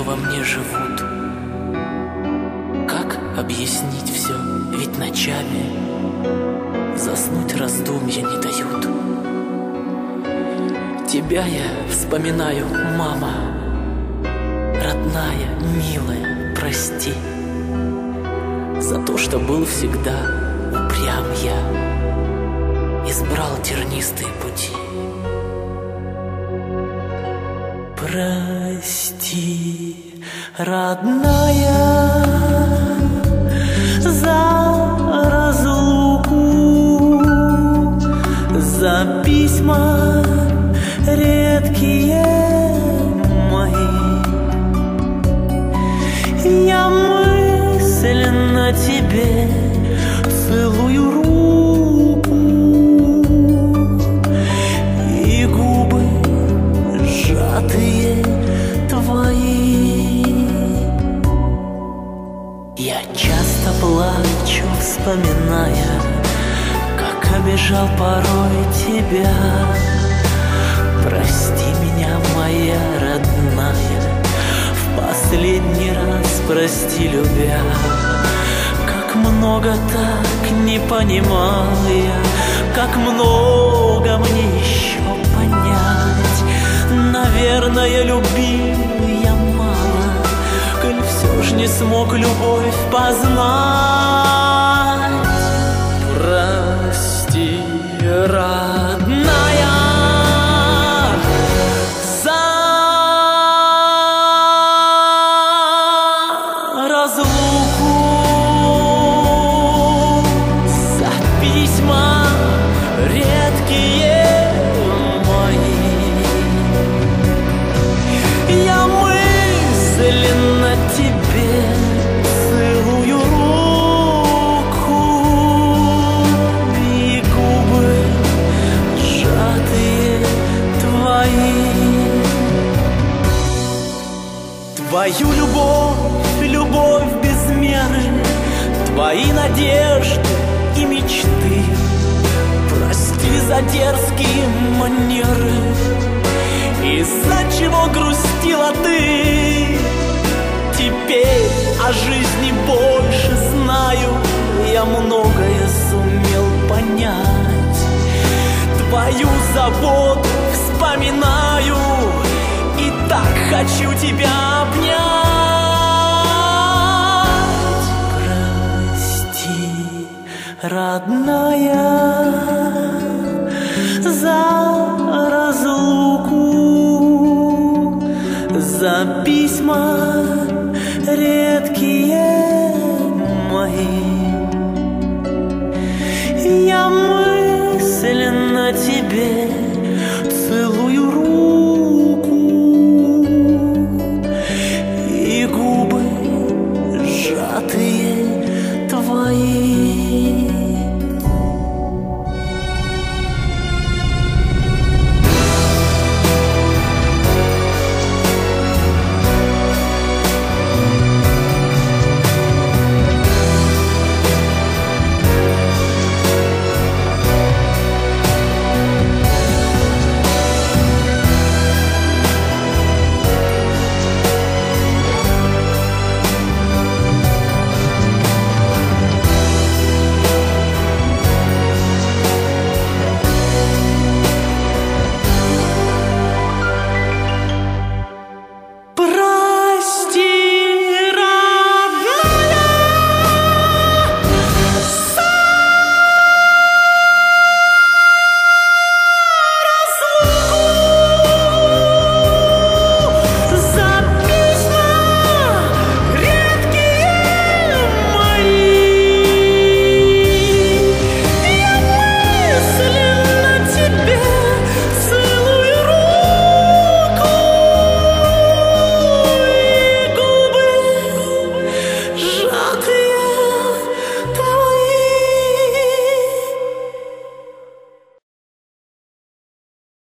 во мне живут. Как объяснить все, ведь ночами заснуть раздумья не дают. Тебя я вспоминаю, мама, родная, милая, прости за то, что был всегда упрям я, избрал тернистые пути. Прости, родная, за разлуку, за письма редкие мои. Я мысленно тебе целую руку, и губы сжатые твои. Я часто плачу, вспоминая, как обижал порой тебя. Прости меня, моя родная, в последний раз прости, любя. Как много так не понимал я, как много мне еще понять. Наверное, любил я мало, коль все ж не смог любовь познать. Прости, родная, за разлуку, за письма редкие мои. Я мысленно тебе целую руку, и губы сжатые твои. Твою любовь, любовь без меры, твои надежды и мечты. Прости за дерзкие манеры, из-за чего грустила ты. Теперь о жизни больше знаю, я многое сумел понять. Твою заботу вспоминаю, и так хочу тебя обнять. Прости, родная, за разлуку, за письма редкие мои. Я мысленно тебе